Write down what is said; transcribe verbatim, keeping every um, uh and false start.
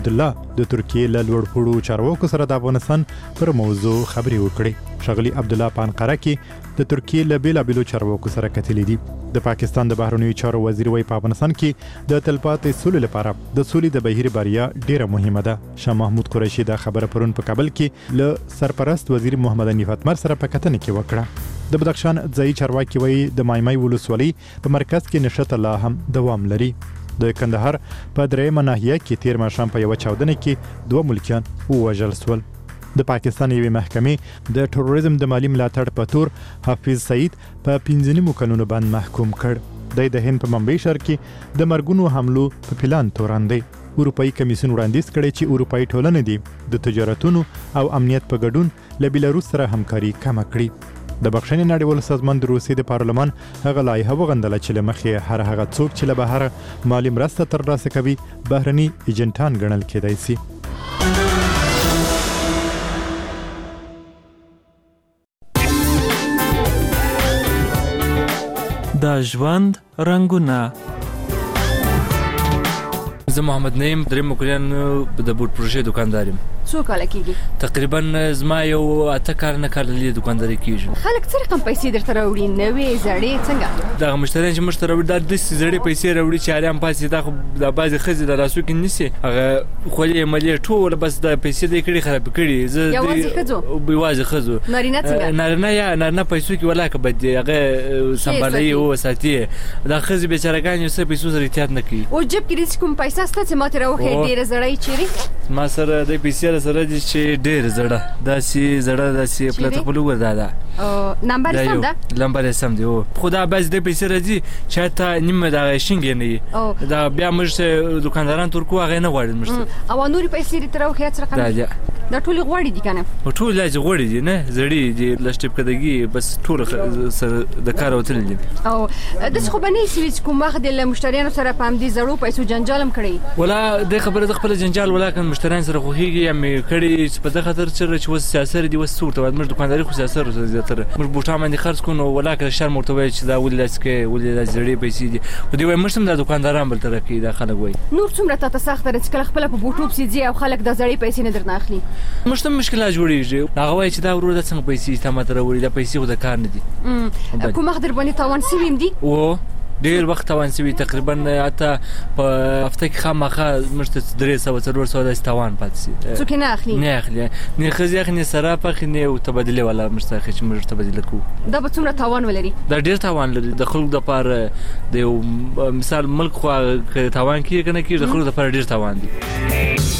عبدالله د ترکیې له لوړپوړو چارواکو سره د افغانستان پر موضوع خبرې وکړې. ښاغلي عبدالله په انقره کې د ترکیې له بیلابیلو چارواکو سره کتلي دي. د پاکستان د بهرنیو چارو وزیر وایي په افغانستان کې د تلپاتې سولې لپاره د سولې د بهیر بریا ډیره مهمه ده. شاه محمود قریشي دا خبره پرون په کابل کې له سرپرست وزیر محمد حنیف اتمر سره په کتنه کې وکړه. د بدخشان ځایي چارواکي وایي د مایمای ولسوالۍ په مرکز کې نښته لا هم دوام لري. د کندهار په درېیمه ناحیه کې تیر ماښام په یوه چاودنه کې دوه ملکیان ووژل شول. د پاکستان یوې محکمې د تروریزم د مالی ملاتړ په تور حافظ سعید په پنځه نیمو کلونو باندې محکوم کړ. دی د هند په ممبئی ښار کې د مرګونو حملو په پلان تورن دی. اروپایي کمیسیون وړاندیز کړی چې اروپایي ټولنې دي د تجارتونو او امنیت په ګډون له بیلاروس سره همکاري کمه کړي. د بخښنې نړیوال سازمان د روسیې د پارلمان هغه لایحه وغندله چې له مخې هر هغه څوک چې له بهره مالي مرسته ترلاسه کوي بهرني ایجنټان ګڼل کېدای شي. د ژوند رنګونه. زه محمد نعیم درېیمه کلیان د بوټ پروژې دوکاندار یم. څو کاله کېږي؟ تقریبا زما یو اته کال نه کال لري دوکانداري کېږي. خلک څه رقم پیسې درته راوړي؟ نوې زړې څنګه؟ دغه مشتریان چې موږ ته راوړي دا داسې زړې پیسې راوړي چې اریان پاسې دا خو د بعضې ښځې د لاسو کې نیسي هغه خولې ملې ټوله بس د پیسې دې کړي خرابې کړي. زه یوازې ښځو؟ یوازې ښځو. نارینه څنګه؟ نارینه یا نارینه پیسو کې ولاکه بد دي هغه سنبالوي او ساتي. دا ښځې بیچارهګانې څه پیسو سره احتیاط نه کوي. او جیب کې داسې کوم پیسه شته چې ما ته راوښیې ډېره زړه یې چیرې؟ ما سره د پیسې سره دي چې ډېر زړه داسې زړه داسې پلته خپل وګور دا ده. نمبر یې سم ده؟ نمبر یې سم دی. او خو دا بعضې د پیسې راځي چې حتی نیمه دغه شینګې نه وي. دا بیا موږ ته دوکانداران ترکو هغه نه غواړي موږ ته. او نورې پیسې دې ته راوښیې څه رقم دي؟ دا ټولې غوړې دي که نه؟ ټولې داسې غوړې دي نه زړې دي لږ ټپکدګي بس ټوله سره د کاره وتلي دي. او داسې خو به نه ایسي وي چې کوم وخت دې له مشتریانو سره په همدې زړو پیسو جنجال هم کړی؟ ولا دې خبره د خپله جنجال ولا که مشتریان سره خوښېږي یا مې کړي چې په دې خاطر چې اوس سیاسر دي اوس څه ورته وایي موږ دوکانداري خو سیاسر ورته زیاتره موږ بوټان باندې خرڅ کړو نو ولا که شرم ورته وایي چې دا ولې داسې کوې ولې داسې زړې پیسې دي خو دوی وایي موږ هم دا دوکانداران بل طرف کوي دا خلک وایي. نور څومره تا ته سخته ده چې کله خپله په بوټو پسې ځې او خلک دا زړې پیسې نه درنه اخلي؟ موږ ته هم مشکلات جوړېږي. هغه وایي چې دا ورور دا څنګه پیسې تا ماته راوړي دا پیسې خو د کار نه دي. کوم وخت در باندې تاوان سوي هم دي؟ او ډېر وخت تاوان سوي تقریبا حتی په هفته کې خامخا موږ ته درې سوه څلور سوه داسې تاوان پاتې سي. څوک یې نه اخلي؟ نه اخلي نه ښځې اخلي نه صراف اخلي نه تبادلې والا موږ ته اخلي چې موږ تبادله کوو. دا به څومره تاوان ولري؟ دا ډېر تاوان لري د خلکو دپاره د یو مثال ملک خو که تاوان کېږي که نه کېږي د خلکو دپاره ډېر تاوان دی.